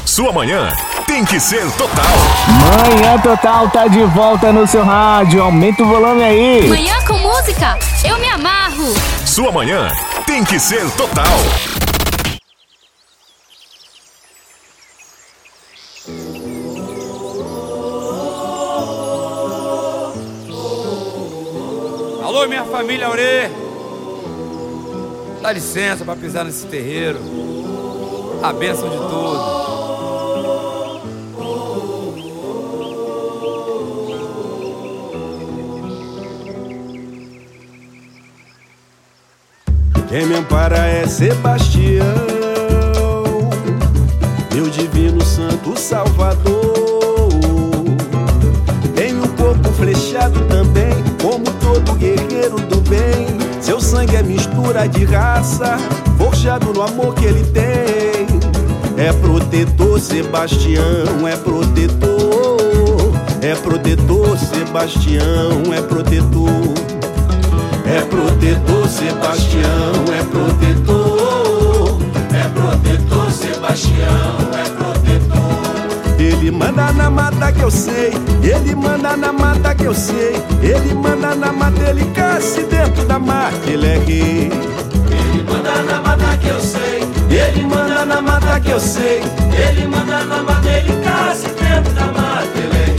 Sua manhã tem que ser total. Manhã Total tá de volta no seu rádio. Aumenta o volume aí. Manhã com música, eu me amarro. Sua manhã tem que ser total. Alô, minha família Aurê. Dá licença pra pisar nesse terreiro. A bênção de tudo. Quem me ampara é Sebastião, meu divino santo salvador. Tenho o corpo flechado também, como todo guerreiro do bem. Seu sangue é mistura de raça, forjado no amor que ele tem. É protetor, Sebastião, é protetor. É protetor, Sebastião, é protetor. É protetor, Sebastião, é protetor. É protetor, Sebastião, é protetor. Ele manda na mata que eu sei, ele manda na mata que eu sei. Ele manda na mata, ele caça dentro da mata, ele é rei. Ele manda na mata que eu sei, ele manda na mata que eu sei. Ele manda na mata, ele caça dentro da mata, ele é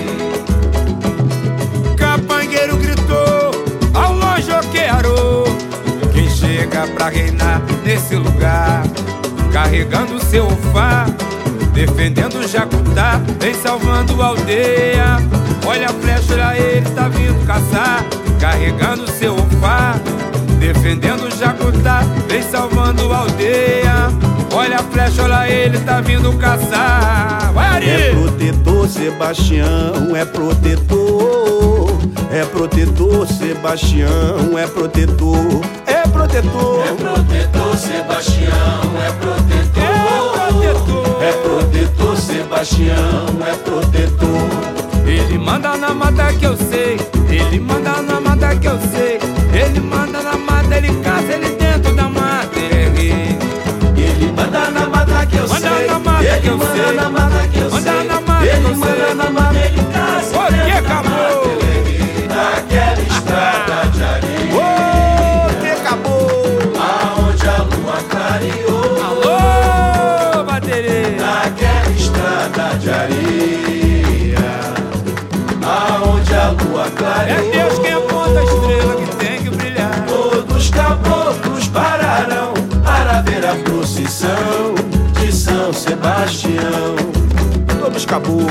rei. Capangueiro gritou, ao longe eu quero. Quem chega pra reinar nesse lugar, carregando seu ofá, defendendo o Jacutá, vem salvando a aldeia. Olha a flecha, olha ele, tá vindo caçar, carregando seu ofá, defendendo o Jacutá, vem salvando a aldeia. Olha a flecha, olha ele, tá vindo caçar. Vai, Ari! É protetor, Sebastião, é protetor. É protetor, Sebastião, é protetor. É protetor. É protetor, Sebastião, é protetor. É protetor, Sebastião, é protetor. Ele manda na mata que eu sei, ele manda na mata que eu sei. Ele manda na mata, ele caça, ele dentro da mata, ele é rei. Ele manda na mata que eu sei, manda na mata que eu sei, manda na mata que eu sei. manda na mata que eu sei. Ele manda na mata, ele caça, o que acabou? Naquela estrada de areia. O que acabou? Aonde a lua clareou. Alô, bateria. Naquela estrada de areia, aonde a lua clareou. É Deus quem aponta a estrela que tem que brilhar. Todos caboclos pararão para ver a procissão de São Sebastião. Todos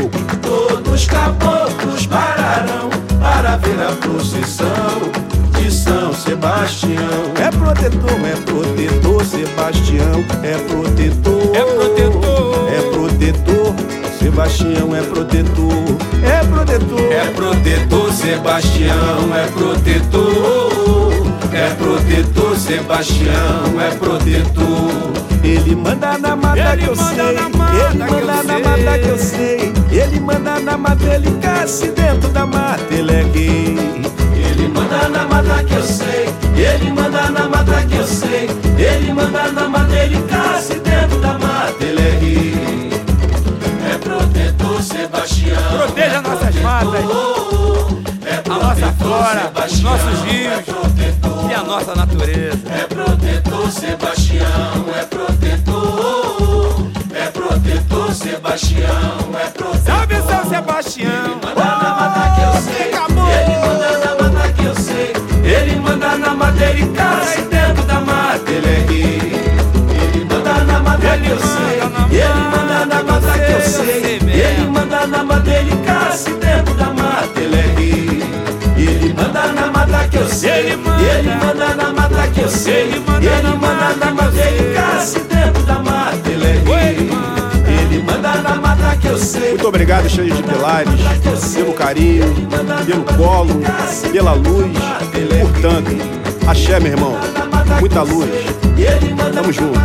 caboclos pararão para ver a procissão de São Sebastião. É protetor, Sebastião, é protetor. É protetor. É protetor, Sebastião, é protetor. É protetor. É protetor, Sebastião, é protetor. É protetor, Sebastião, é protetor. Ele manda na mata que eu sei, ele manda na mata que eu sei. Ele manda na mata, ele caça dentro da mata, ele é rei. Ele manda na mata que eu sei, ele manda na mata que eu sei. Ele manda na mata, ele caça dentro da mata, ele é rei. É protetor, Sebastião. Proteja nossas matas, a nossa flora, os nossos rios e a nossa natureza. É protetor, Sebastião, é protetor. É protetor, Sebastião, é protetor. Salve São Sebastião. Ele manda na mata que eu sei, ele manda na mata que eu sei. Ele manda na mata, ele caça dentro da mata, ele é rei. Ele manda na mata que eu sei, ele manda na mata que eu sei. Ele manda na mata, ele caça dentro da mata, ele é rei. Ele manda na mata que eu sei, ele manda na mata que eu sei. Ele manda na mata, ele caça dentro da mata, ele é rei. Ele manda na mata que eu sei. Muito obrigado, Xande de Pilares, pelo carinho, pelo colo, pela luz, por tanto. Axé, meu irmão, muita luz. Tamo junto.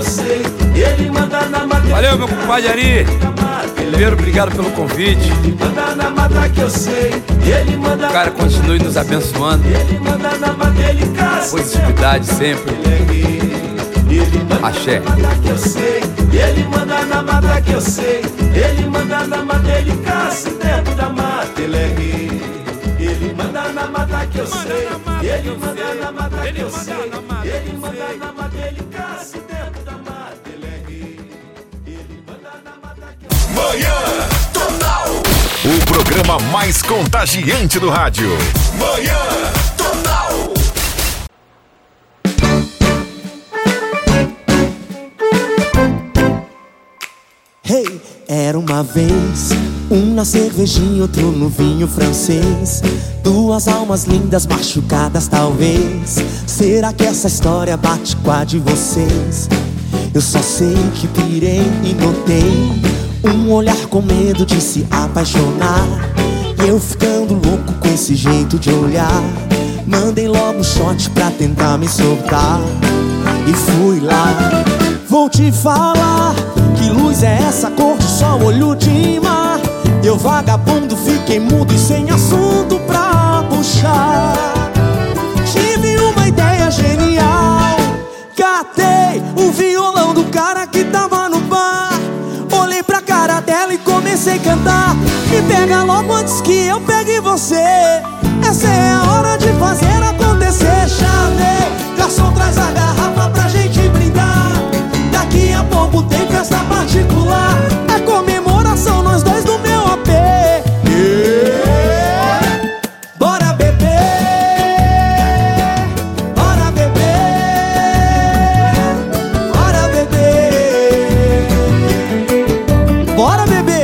Valeu, meu compadre Ari. Primeiro, obrigado pelo convite. O cara continue nos abençoando. Positividade sempre. Axé. Ele manda na mata que eu sei. Ele manda na mata, ele caça dentro da mata, ele é rei. Ele manda na mata que eu sei. Ele manda na mata que eu sei. Ele manda na mata, ele caça dentro da mata, ele é rei. Ele manda na mata que eu sei. Manhã Total. O programa mais contagiante do rádio. Manhã Total. Hey, era uma vez, um na cervejinha, outro no vinho francês. Duas almas lindas machucadas talvez. Será que essa história bate com a de vocês? Eu só sei que pirei e notei um olhar com medo de se apaixonar. E eu ficando louco com esse jeito de olhar, mandei logo um shot pra tentar me soltar. E fui lá. Vou te falar, que luz é essa cor de sol, olho de mar. Eu vagabundo fiquei mudo e sem assunto pra puxar. Tive uma ideia genial. Catei o violão do cara que tava no bar. Olhei pra cara dela e comecei a cantar. Me pega logo antes que eu pegue você. Essa é a hora de fazer acontecer. Chamei, garçom, traz a garrafa pra gente brindar. Daqui a pouco tem festa particular. É comemoração, nós dois no meu AP. Bora beber, bora beber, bora beber, bora beber.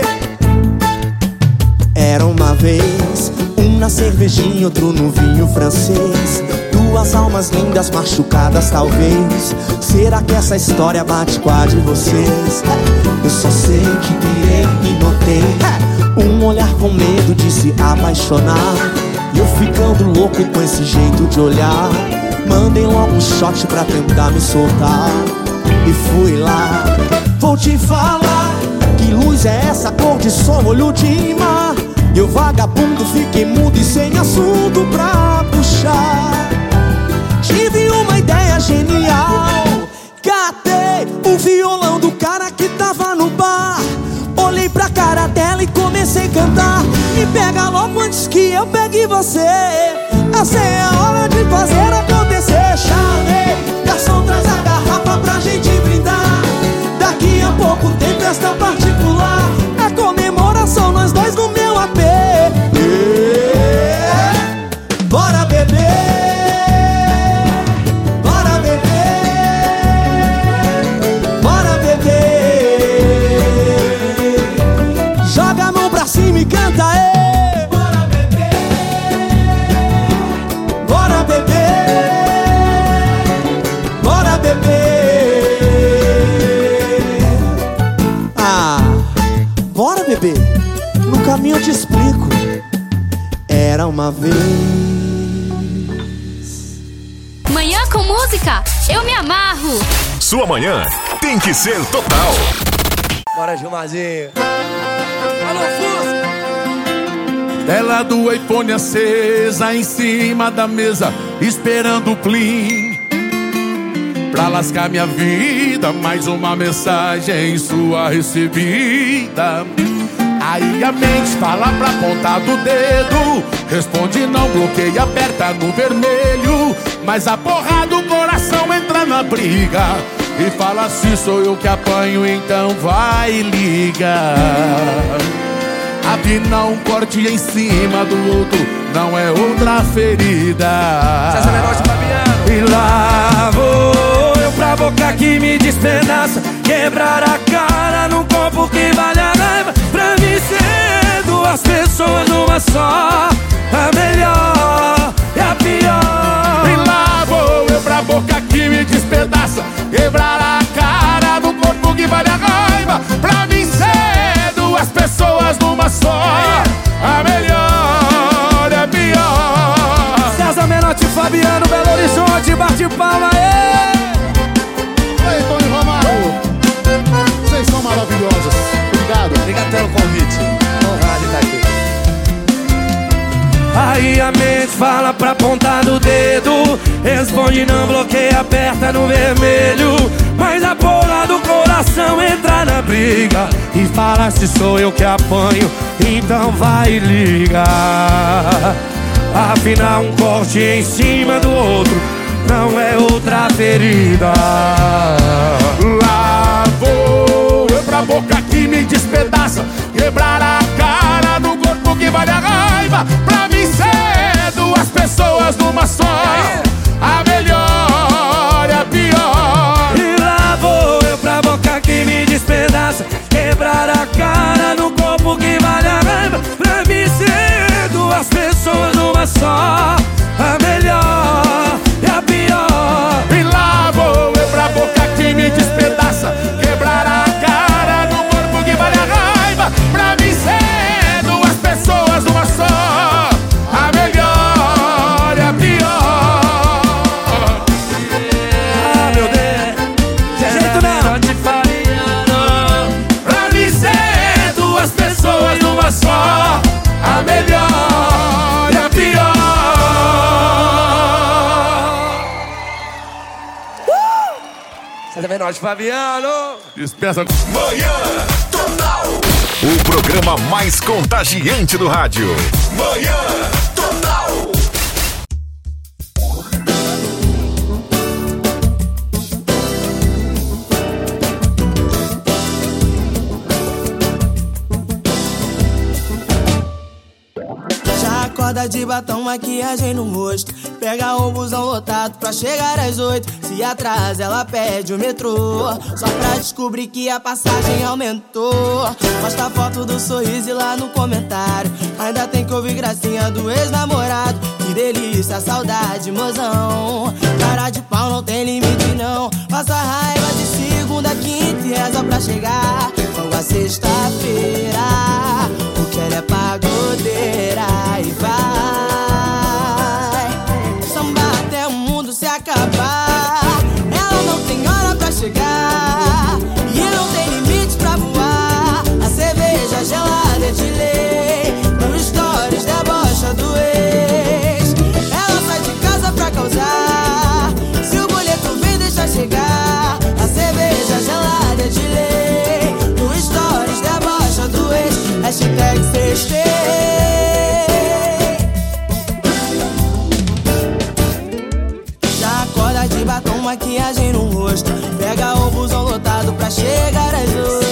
Era uma vez, um na cervejinha, outro no vinho francês. Duas almas lindas machucadas talvez. Será que essa história bate com a de vocês? Eu só sei que pirei e notei um olhar com medo de se apaixonar. E eu ficando louco com esse jeito de olhar, mandei logo um shot pra tentar me soltar. E fui lá. Vou te falar, que luz é essa cor de sol, olho de mar. Eu vagabundo fiquei mudo e sem assunto pra puxar. Tive uma ideia genial. Catei o violão do cara que tava no bar. Olhei pra cara dela e comecei a cantar. Me pega logo antes que eu pegue você. Essa é a hora de fazer acontecer. Chamei, garçom, traz a garrafa pra gente brindar. Daqui a pouco tem festa particular. É comemoração, nós dois no meu AP. Bora beber, bora beber, bora beber. Joga a mão pra cima e canta, ê. Bora beber, bora beber, bora beber. Ah, bora beber. No caminho eu te explico. Era uma vez. Manhã com música, eu me amarro. Sua manhã tem que ser total. Bora, Gilmarzinho. Alô, Fusca. Tela do iPhone acesa em cima da mesa, esperando o plim pra lascar minha vida. Mais uma mensagem sua recebida. Aí a mente fala pra ponta do dedo, responde não, bloqueia, aperta no vermelho. Mas a porra do coração entra na briga e fala: se sou eu que apanho, então vai ligar. Afinal um corte em cima do outro não é outra ferida. Essa negócio de Fabiano. E lá vou eu pra boca que me despedaça, quebrar a cara num copo que vale a raiva. Pra mim ser duas pessoas numa só, a melhor e a pior. E lá vou eu pra boca que me despedaça, quebrar a cara no corpo que vale a raiva. Pra mim ser duas pessoas numa só, a melhor e a pior. César Menotti, Fabiano, Belo Horizonte, bate palma, Oi, Tony Romário, vocês são maravilhosos. Obrigado. Obrigado pelo convite. Honrado de estar aqui. Aí a mente fala pra ponta do dedo, responde não, bloqueia, aperta no vermelho. Mas a porra do coração situação entrar na briga e fala se sou eu que apanho, então vai e liga. Afinal um corte em cima do outro não é outra ferida. Lá vou eu pra boca que me despedaça, quebrar a cara no corpo que vale a raiva. Pra mim ser duas pessoas numa só, a melhor e a pior. E lá vou eu pra boca que me despedaça, quebrar a cara no corpo que vale a raiva. Pra mim ser duas pessoas numa só, a melhor e a pior. E lá vou eu pra boca que me despedaça, quebrar a cara no corpo que vale a raiva. Pra mim ser duas pessoas numa só, a melhor e a pior. Ah, meu Deus, de jeito não te faria não. Pra mim ser duas pessoas numa só, a melhor e a pior. Você vê nós, Fabiano. Despeça. Manhã Total. O programa mais contagiante do rádio. Manhã Total. Já acorda de batom, maquiagem no rosto, pega um busão lotado pra chegar às 8. Se atrasa, ela pede o metrô, só pra descobrir que a passagem aumentou. Posta foto do sorriso e lá no comentário ainda tem que ouvir gracinha do ex-namorado. Que delícia, saudade, mozão. Cara de pau não tem limite não. Passa raiva de segunda, quinta e reza pra chegar logo a sexta-feira, porque ela é pagodeira e vai sambar até o mundo se acabar. Ela não tem hora pra chegar e não tem limite pra voar. A cerveja gelada é de lei, no stories debocha do ex. Ela sai de casa pra causar, se o boleto vem deixa chegar. A cerveja gelada é de lei, no stories debocha do ex. Hashtag sextei. Já acorda de batom, maquiagem no rosto, pega o busão lotado pra chegar às 8.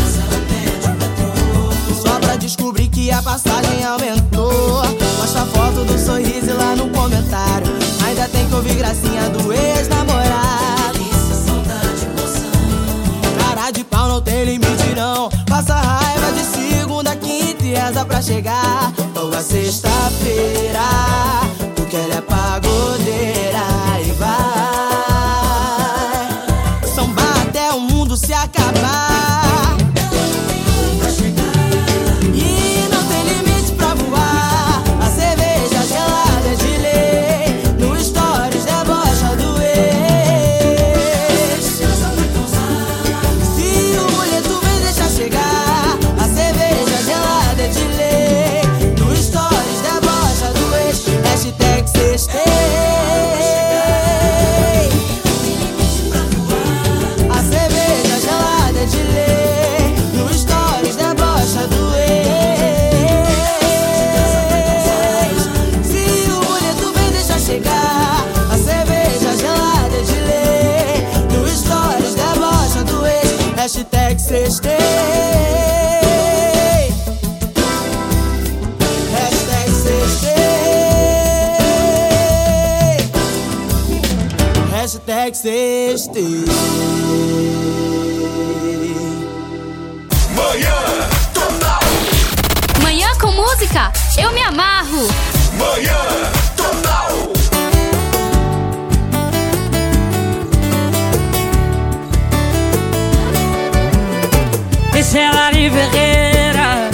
Só pra descobrir que a passagem aumentou. Mostra a foto do sorriso e lá no comentário ainda tem que ouvir gracinha do ex-namorado. Cara de pau não tem limite não. Passa raiva de segunda, quinta e reza pra chegar logo a sexta-feira, porque ela é pagodeira e vai sambar até o mundo se acabar. E não tem limite pra voar. A cerveja gelada é de lei, no stories debocha do ex. Se o boleto vem deixa chegar, a cerveja gelada é de lei, no stories debocha do ex. Hashtag sextei. A cerveja gelada é de lei, no stories debocha do ex. Se o boleto vem deixa chegar, a cerveja gelada é de lei, no stories debocha do ex. Hashtag sextei. Hashtag sextei. Hashtag sextei. Manhã Total. Manhã com música, eu me amarro. Manhã Total. Esse é Lari Ferreira.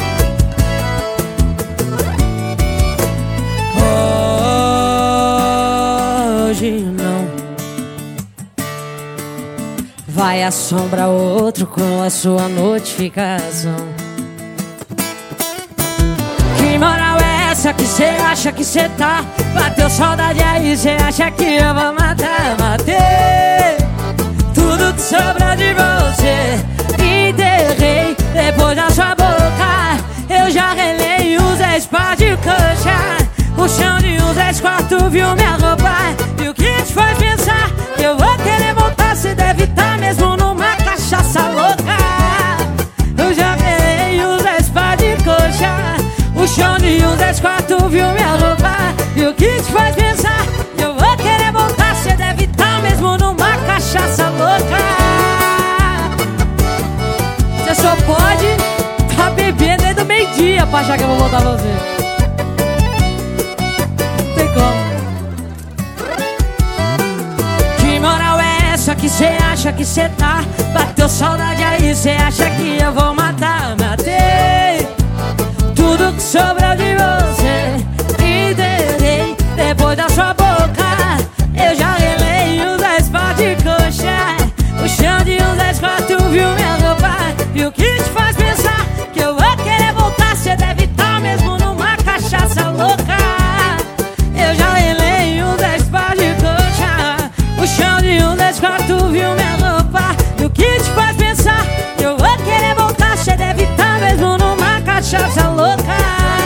Hoje não vai assombrar outro com a sua notificação. Que moral é essa que cê acha que cê tá? Bateu saudade aí, cê acha que eu vou matar? Matei. Tu tudo que sobra de você. Enterrei depois da sua boca. Eu já relei os 10 par de coxa. O chão de uns 10 quartos viu minha roupa. E o que te faz pensar que eu vou querer voltar? Você deve estar mesmo numa cachaça louca. Eu já relei os 10 par de coxa. O chão de uns 10 quartos viu minha roupa. E o que te faz pensar que eu vou querer voltar? Você deve estar mesmo numa cachaça louca. Você só pode tá bebendo desde o meio-dia pra achar que eu vou voltar você. Não tem como. Que moral é essa que cê acha que cê tá? Bateu saudade aí, cê acha que eu vou matar? Matei tudo que sobrou de você. Enterrei depois da sua boca. Eu já relei os 10 par de coxa. O chão de uns 10 quartos viu minha roupa. E o que te faz pensar que eu vou querer voltar? Cê deve estar mesmo numa cachaça louca. Eu já relei uns 10 par de coxa. O chão de uns 10 quartos viu minha roupa. E o que te faz pensar que eu vou querer voltar? Cê deve estar mesmo numa cachaça louca.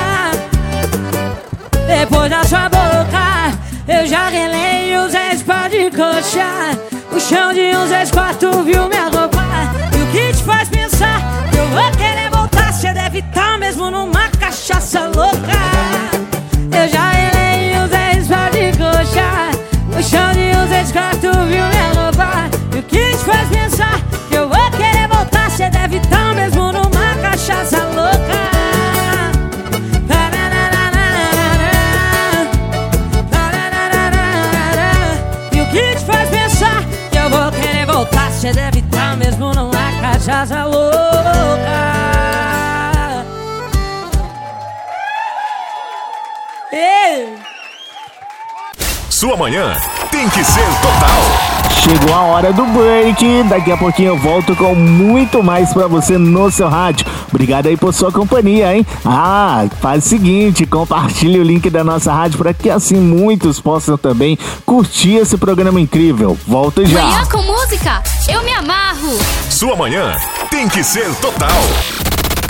Depois da sua boca, eu já relei os 10 par de coxa. O chão de uns 10 quartos viu minha roupa. E o que te faz pensar que eu vou querer voltar? Cê deve estar mesmo numa cachaça louca. Eu já relei os 10 par de coxa. O chão de uns 10 quartos viu minha roupa. E o que te faz pensar que eu vou querer voltar? Cê deve estar mesmo numa cachaça louca. Você deve estar mesmo numa cachaça louca. Ei! Sua manhã tem que ser total. Chegou a hora do break. Daqui a pouquinho eu volto com muito mais pra você no seu rádio. Obrigado aí por sua companhia, hein? Faz o seguinte, compartilhe o link da nossa rádio para que assim muitos possam também curtir esse programa incrível. Volta já. Manhã com música, eu me amarro. Sua manhã tem que ser total.